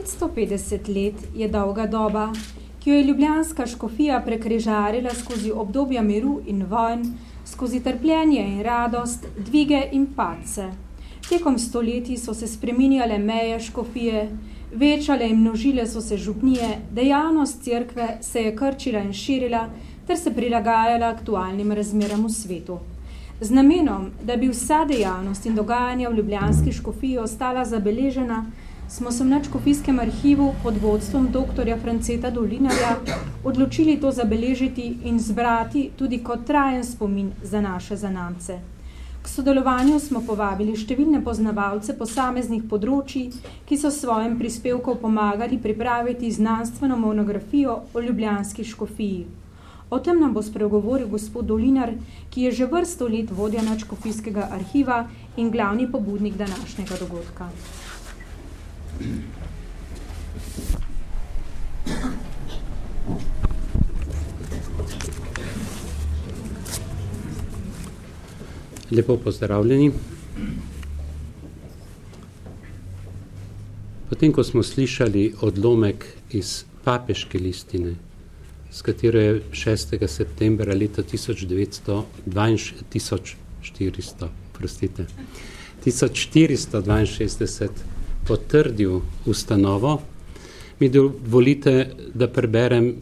550 let je dolga doba, ki jo je ljubljanska škofija prekrižarila skozi obdobja miru in vojn, skozi trpljenje in radost, dvige in padce. Tekom stoletij so se spreminjale meje škofije, večale in množile so se župnije, dejavnost cerkve se je krčila in širila ter se prilagajala aktualnim razmeram v svetu. Z namenom, da bi vsa dejavnost in dogajanja v ljubljanski škofiji ostala zabeležena, smo se v nadškofijskem arhivu pod vodstvom doktorja Franceta Dolinarja odločili to zabeležiti in zbrati tudi kot trajen spomin za naše zanamce. K sodelovanju smo povabili številne poznavalce posameznih področij, ki so s svojim prispevkom pomagali pripraviti znanstveno monografijo o ljubljanski škofiji. O tem nam bo spregovoril gospod Dolinar, ki je že vrsto let vodja nadškofijskega arhiva in glavni pobudnik današnjega dogodka. Lepo pozdravljeni. Potem, ko smo slišali odlomek iz papeške listine, s katero je 6. septembra leta 1462 potrdil ustanovo, mi dovolite, da preberem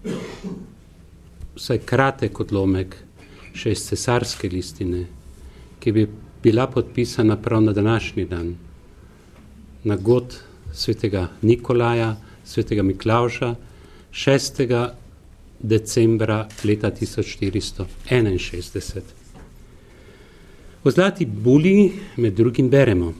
vsaj kratek odlomek še iz cesarske listine, ki bi bila podpisana prav na današnji dan, na god svetega Nikolaja, svetega Miklavža, 6. decembra leta 1461. V zlati buli med drugim beremo: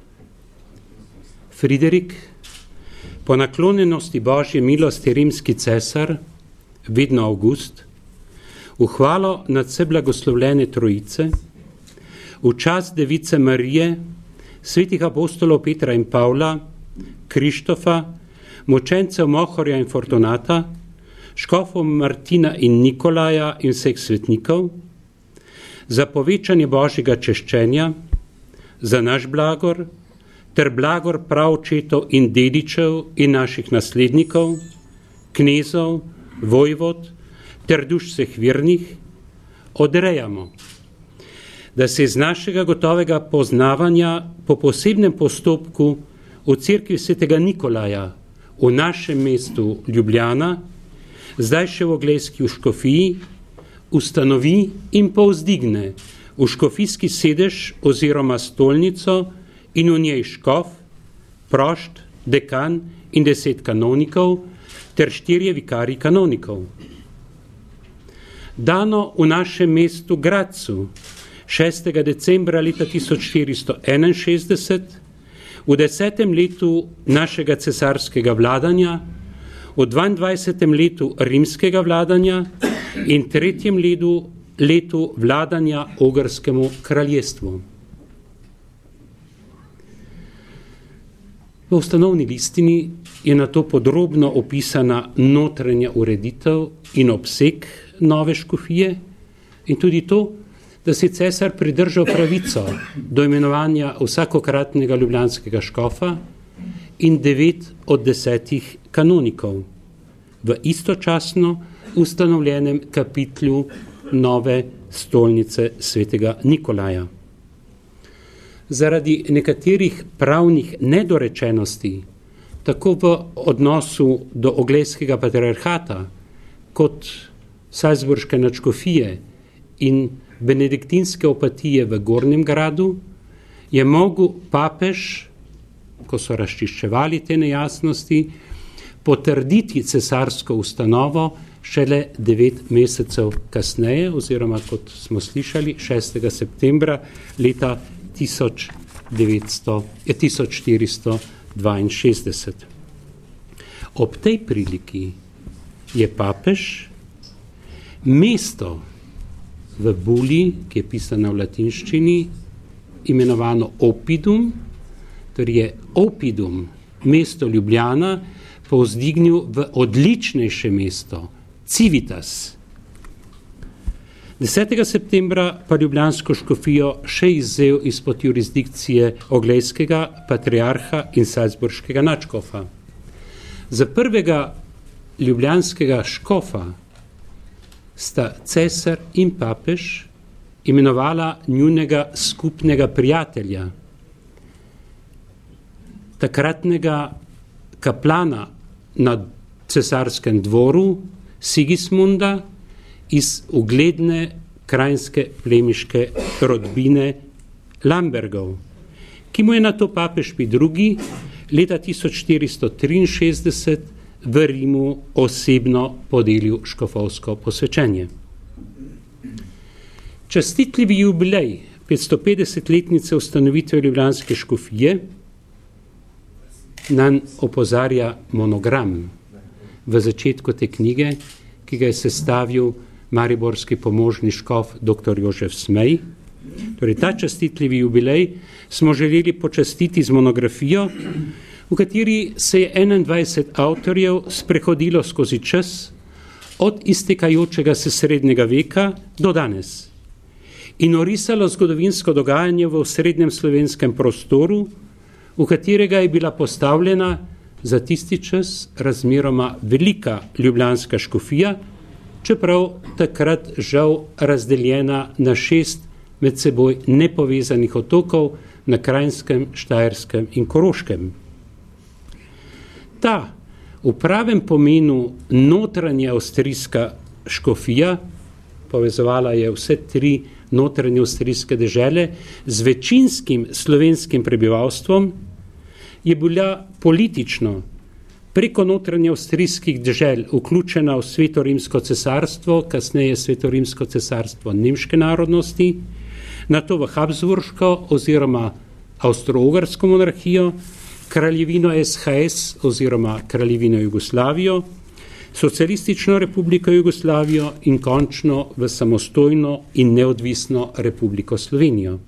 Friderik, po naklonjenosti Božje milosti rimski cesar, vidno Avgust, v hvalo nadvse blagoslovljene Trojice, v čast device Marije, svetih apostolov Petra in Pavla, Krištofa, mučencev Mohorja in Fortunata, škofov Martina in Nikolaja in vseh svetnikov, za povečanje Božjega češčenja, za naš blagor, ter blagor pravčetov in dedičev in naših naslednikov, knezov, vojvod, ter duš vseh vernih, odrejamo, da se iz našega gotovega poznavanja po posebnem postopku v cerkvi svetega Nikolaja v našem mestu Ljubljana, zdaj še v Oglejski škofiji, ustanovi in povzdigne v škofijski sedež oziroma stolnico in v njej škof, prošt, dekan in 10 kanonikov ter 4 vikarji kanonikov. Dano v našem mestu Gradcu 6. decembra leta 1461, v 10. letu našega cesarskega vladanja, v 22. letu rimskega vladanja in 3. letu vladanja Ogrskemu kraljestvu. V ustanovni listini je na to podrobno opisana notranja ureditev in obseg nove škofije in tudi to, da si cesar pridržal pravico do imenovanja vsakokratnega ljubljanskega škofa in 9 od 10 kanonikov v istočasno ustanovljenem kapitlju nove stolnice svetega Nikolaja. Zaradi nekaterih pravnih nedorečenosti, tako v odnosu do Oglejskega patriarhata kot Salzburške nadškofije in benediktinske opatije v Gornjem gradu, je mogel papež, ko so razčiščevali te nejasnosti, potrditi cesarsko ustanovo šele 9 mesecev kasneje, oziroma kot smo slišali, 6. septembra leta 1462. Ob tej priliki je papež mesto v buli, ki je pisana v latinščini, imenovano Oppidum, torej je Oppidum, mesto Ljubljana, povzdignil v odličnejše mesto, Civitas. 10. septembra pa ljubljansko škofijo še izvzel izpod jurisdikcije Oglejskega patriarha in Salzburškega nadškofa. Za prvega ljubljanskega škofa sta cesar in papež imenovala njunega skupnega prijatelja, takratnega kaplana na cesarskem dvoru Sigismunda iz ugledne krajinske plemiške rodbine Lambergov, ki mu je nato papež Pij II. Leta 1463 v Rimu osebno podelil škofovsko posvečenje. Častitljivi jubilej 550-letnice ustanovitve ljubljanske škofije nam opozarja monogram v začetku te knjige, ki ga je sestavil mariborski pomožni škof dr. Jožef Smej. Torej, ta častitljivi jubilej smo želeli počastiti z monografijo, v kateri se je 21 avtorjev sprehodilo skozi čas od iztekajočega se srednjega veka do danes in orisalo zgodovinsko dogajanje v srednjem slovenskem prostoru, v katerega je bila postavljena za tisti čas razmeroma velika ljubljanska škofija, čeprav takrat žal razdeljena na 6 med seboj nepovezanih otokov na Krajnskem, Štajerskem in Koroškem. Ta v pravem pomenu notranja avstrijska škofija, povezovala je vse 3 notranje avstrijske dežele z večinskim slovenskim prebivalstvom, je bila politično preko notranje avstrijskih dežel vključena v Svetorimsko cesarstvo, kasneje Svetorimsko cesarstvo nemške narodnosti, nato v Habsburško oziroma Avstro-Ugarsko monarhijo, kraljevino SHS oziroma kraljevino Jugoslavijo, Socialistično republiko Jugoslavijo in končno v samostojno in neodvisno Republiko Slovenijo.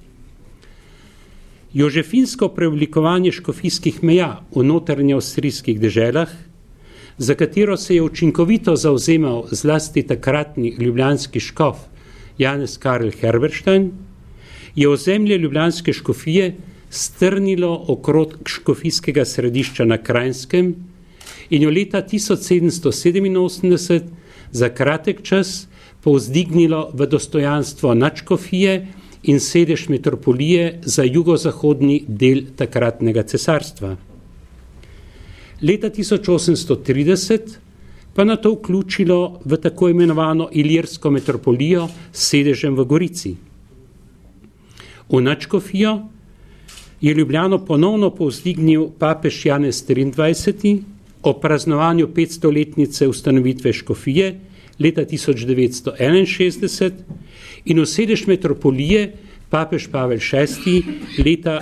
Jožefinsko preoblikovanje škofijskih meja v notranje avstrijskih deželah, za katero se je učinkovito zavzemal zlasti takratni ljubljanski škof Janez Karl Herberstein, je ozemlje ljubljanske škofije strnilo okrog škofijskega središča na Krajnskem in jo leta 1787 za kratek čas povzdignilo v dostojanstvo nadškofije in sedež metropolije za jugozahodni del takratnega cesarstva. Leta 1830 pa na to vključilo v tako imenovano ilirsko metropolijo s sedežem v Gorici. V nadškofijo je Ljubljano ponovno povzdignil papež Janez 23. o praznovanju 500-letnice ustanovitve škofije leta 1961 in v sedež metropolije papež Pavel VI. Leta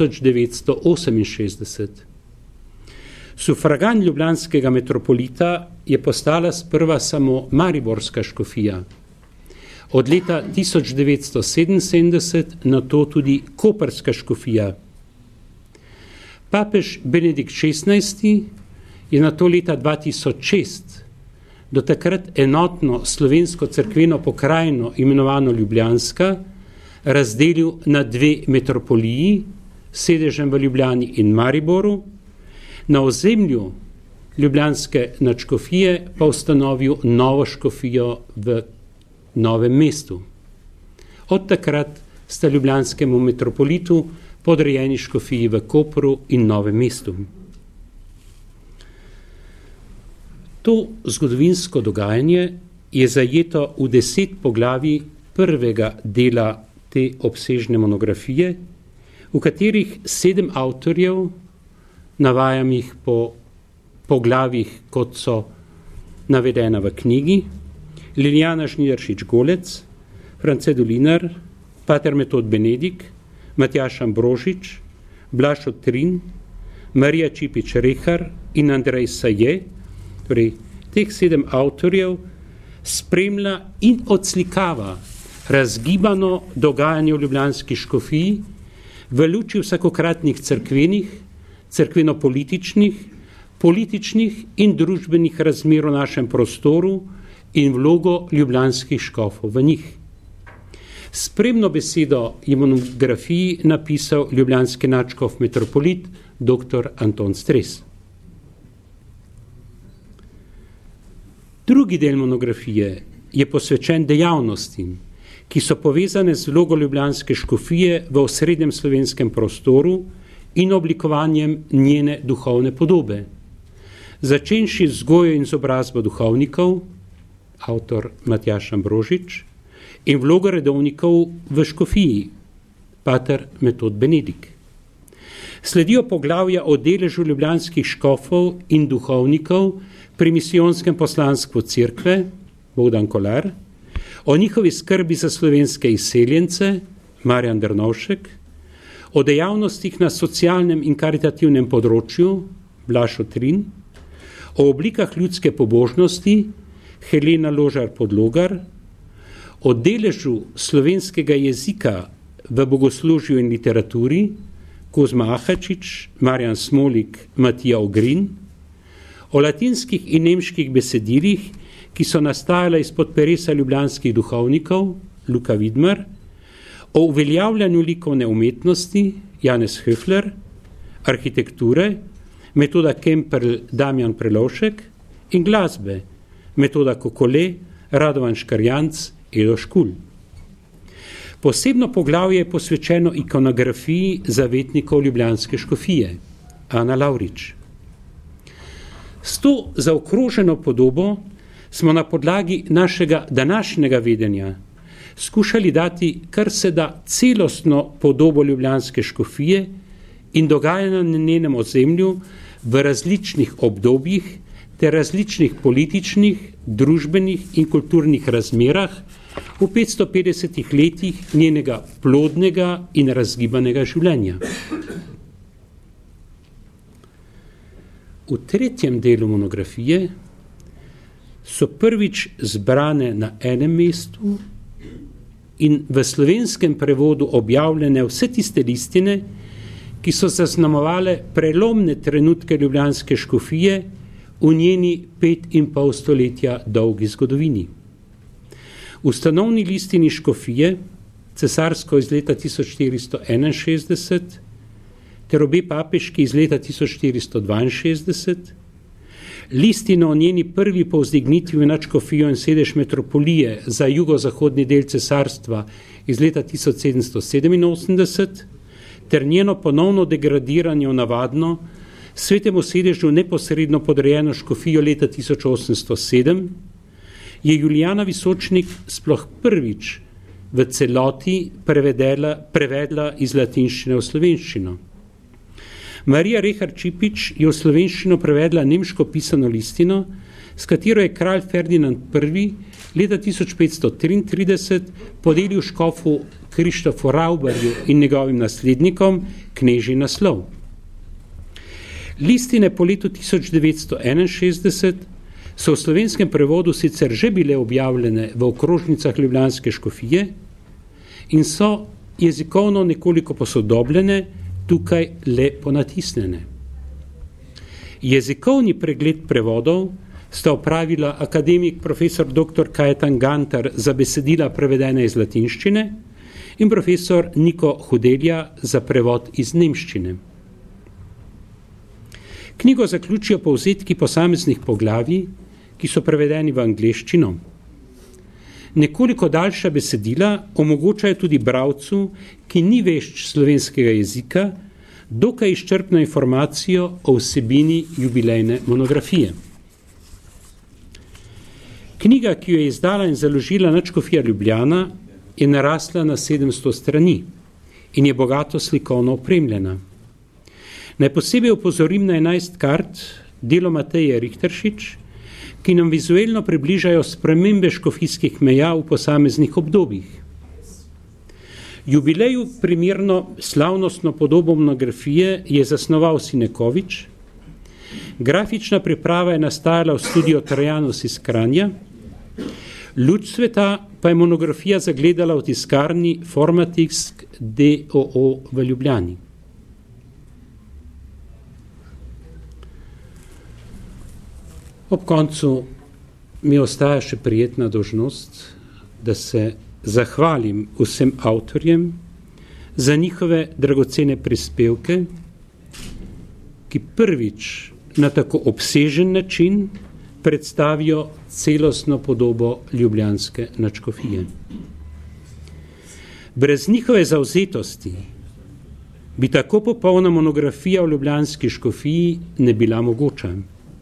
1968. Sufragan ljubljanskega metropolita je postala sprva samo mariborska škofija. Od leta 1977 na to tudi koprska škofija. Papež Benedikt XVI. Je na to leta 2006 do takrat enotno slovensko cerkveno pokrajino imenovano Ljubljanska razdelil na 2 metropoliji, sedežem v Ljubljani in Mariboru, na ozemlju ljubljanske nadškofije pa ustanovil novo škofijo v Novem mestu. Od takrat sta ljubljanskemu metropolitu podrejeni škofiji v Kopru in Novem mestu. To zgodovinsko dogajanje je zajeto v 10 poglavij prvega dela te obsežne monografije, v katerih 7 avtorjev, navajam jih po poglavjih, kot so navedena v knjigi, Liljana Žnidaršič Golec, France Dolinar, pater Metod Benedik, Matjaž Ambrožič, Blaž Otrin, Marija Čipič Rehar in Andrej Saje, torej teh 7 avtorjev spremlja in odslikava razgibano dogajanje v ljubljanski škofiji v luči vsakokratnih cerkvenih, cerkveno-političnih, političnih in družbenih razmer v našem prostoru in vlogo ljubljanskih škofov v njih. Spremno besedo je monografiji napisal ljubljanski nadškof metropolit dr. Anton Stres. Drugi del monografije je posvečen dejavnostim, ki so povezane z vlogo ljubljanske škofije v osrednjem slovenskem prostoru in oblikovanjem njene duhovne podobe. Začenši z vzgojo in izobrazbo duhovnikov, avtor Matjaž Ambrožič, in vlogo redovnikov v škofiji, pater Metod Benedik. Sledijo poglavja o deležu ljubljanskih škofov in duhovnikov pri misijonskem poslanstvu cerkve, Bogdan Kolar, o njihovi skrbi za slovenske izseljence, Marjan Drnovšek, o dejavnostih na socialnem in karitativnem področju, Blaž Otrin, o oblikah ljudske pobožnosti, Helena Ložar Podlogar, o deležu slovenskega jezika v bogoslužju in literaturi, Kozma Ahačič, Marjan Smolik, Matija Ogrin, o latinskih in nemških besedilih, ki so nastajala izpod peresa ljubljanskih duhovnikov, Luka Vidmar, o uveljavljanju likovne umetnosti, Janez Höfler, arhitekture, Metoda Kemperl, Damjan Prelovšek in glasbe, Metoda Kokole, Radovan Škarjanc, Edo Škulj. Posebno poglavje je posvečeno ikonografiji zavetnikov ljubljanske škofije, Ana Lavrič. S to zaokroženo podobo smo na podlagi našega današnjega vedenja skušali dati kar se da celostno podobo ljubljanske škofije in dogajanja na njenem ozemlju v različnih obdobjih ter različnih političnih, družbenih in kulturnih razmerah v 550 letih njenega plodnega in razgibanega življenja. V tretjem delu monografije so prvič zbrane na enem mestu in v slovenskem prevodu objavljene vse tiste listine, ki so zaznamovale prelomne trenutke ljubljanske škofije v njeni 5,5 stoletja dolgi zgodovini. V ustanovni listini škofije, cesarsko iz leta 1461, ter obe papeški iz leta 1462, listino o njeni prvi povzdignitvi v nadškofijo in sedež metropolije za jugozahodni del cesarstva iz leta 1787, ter njeno ponovno degradiranje v navadno, svetemu sedežu neposredno podrejeno škofijo leta 1807, je Julijana Visočnik sploh prvič v celoti prevedla iz latinščine v slovenščino. Marija Rehar Čipič je v slovenščino prevedla nemško pisano listino, s katero je kralj Ferdinand I. leta 1533 podelil škofu Krištofu Rauberju in njegovim naslednikom knežji naslov. Listine po letu 1961 so v slovenskem prevodu sicer že bile objavljene v okrožnicah ljubljanske škofije in so jezikovno nekoliko posodobljene, tukaj le ponatisnjene. Jezikovni pregled prevodov sta opravila akademik profesor dr. Kajetan Gantar za besedila prevedene iz latinščine in profesor Niko Hudelja za prevod iz nemščine. Knjigo zaključijo povzetki posameznih poglavij, ki so prevedeni v angleščino. Nekoliko daljša besedila omogočajo tudi bralcu, ki ni vešč slovenskega jezika, dokaj izčrpno informacijo o vsebini jubilejne monografije. Knjiga, ki jo je izdala in založila nadškofija Ljubljana, je narasla na 700 strani in je bogato slikovno opremljena. Naj posebej opozorim na 11 kart delo Mateje Richteršič, ki nam vizuelno približajo spremembe škofijskih meja v posameznih obdobjih. Jubileju primerno slavnostno podobo monografije je zasnoval Sinekovič, grafična priprava je nastajala v studiu Trajanus iz Kranja, luč sveta pa je monografija zagledala v tiskarni Formatisk d.o.o. v Ljubljani. Ob koncu mi ostaja še prijetna dolžnost, da se zahvalim vsem avtorjem za njihove dragocene prispevke, ki prvič na tako obsežen način predstavijo celostno podobo ljubljanske nadškofije. Brez njihove zavzetosti bi tako popolna monografija o ljubljanski škofiji ne bila mogoča.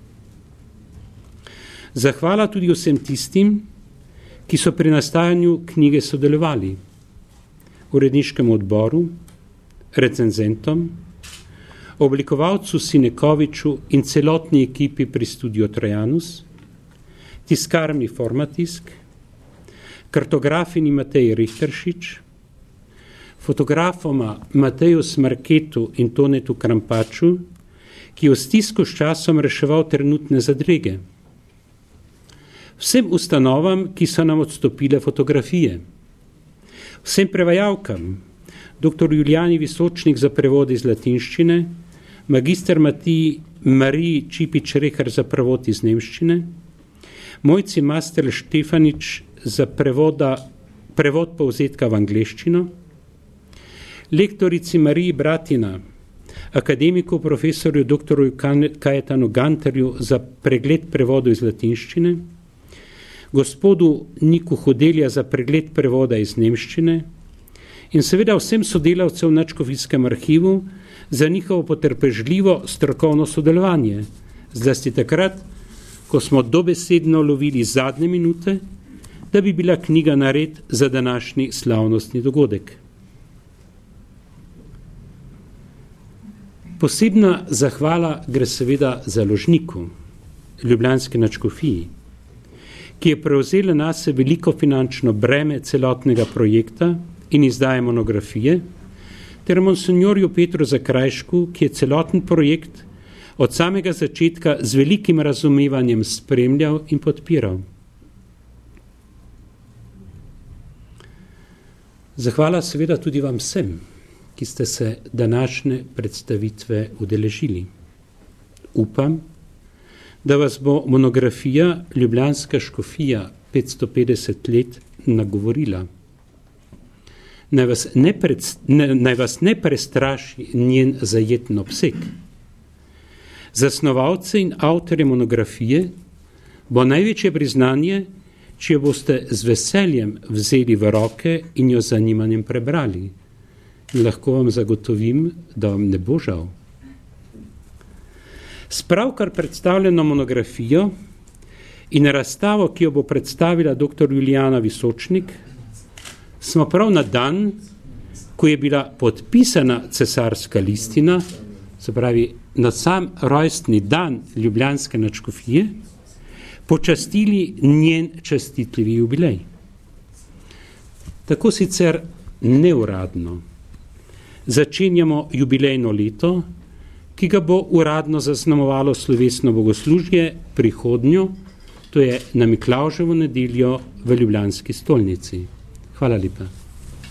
Zahvala tudi vsem tistim, ki so pri nastajanju knjige sodelovali, uredniškemu odboru, recenzentom, oblikovalcu Sinekoviču in celotni ekipi pri Studiu Trojanus, tiskarni Formatisk, kartografini Matej Richteršič, fotografoma Mateju Smarketu in Tonetu Krampaču, ki je v stisku s časom reševal trenutne zadrege, vsem ustanovam, ki so nam odstopile fotografije, vsem prevajalkam, dr. Julijani Visočnik za prevod iz latinščine, magister Mariji Čipič-Rehar za prevod iz nemščine, Mojci Mastel Štefanič za prevod povzetka v angleščino, lektorici Mariji Bratina, akademiku profesorju dr. Kajetanu Ganterju za pregled prevodu iz latinščine, gospodu Niku Hodelja za pregled prevoda iz nemščine in seveda vsem sodelavcev v Nadškofijskem arhivu za njihovo potrpežljivo strokovno sodelovanje, zlasti takrat, ko smo dobesedno lovili zadnje minute, da bi bila knjiga nared za današnji slavnostni dogodek. Posebna zahvala gre seveda založniku, ljubljanski nadškofiji, ki je prevzela nase veliko finančno breme celotnega projekta in izdaje monografije, ter monsinjorju Petru Zakrajšku, ki je celoten projekt od samega začetka z velikim razumevanjem spremljal in podpiral. Zahvala seveda tudi vam vsem, ki ste se današnje predstavitve udeležili. Upam, da vas bo monografija Ljubljanska škofija 550 let nagovorila. Naj vas ne prestraši njen zajeten obseg. Za snovalce in avtorje monografije bo največje priznanje, če jo boste z veseljem vzeli v roke in jo z zanimanjem prebrali. In lahko vam zagotovim, da vam ne bo žal. S pravkar predstavljeno monografijo in razstavo, ki jo bo predstavila dr. Julijana Visočnik, smo prav na dan, ko je bila podpisana cesarska listina, se pravi na sam rojstni dan ljubljanske nadškofije, počastili njen častitljivi jubilej. Tako sicer neuradno začenjamo jubilejno leto, ki ga bo uradno zaznamovalo slovesno bogoslužje prihodnjo, to je na Miklavževo nedeljo v ljubljanski stolnici. Hvala lepa.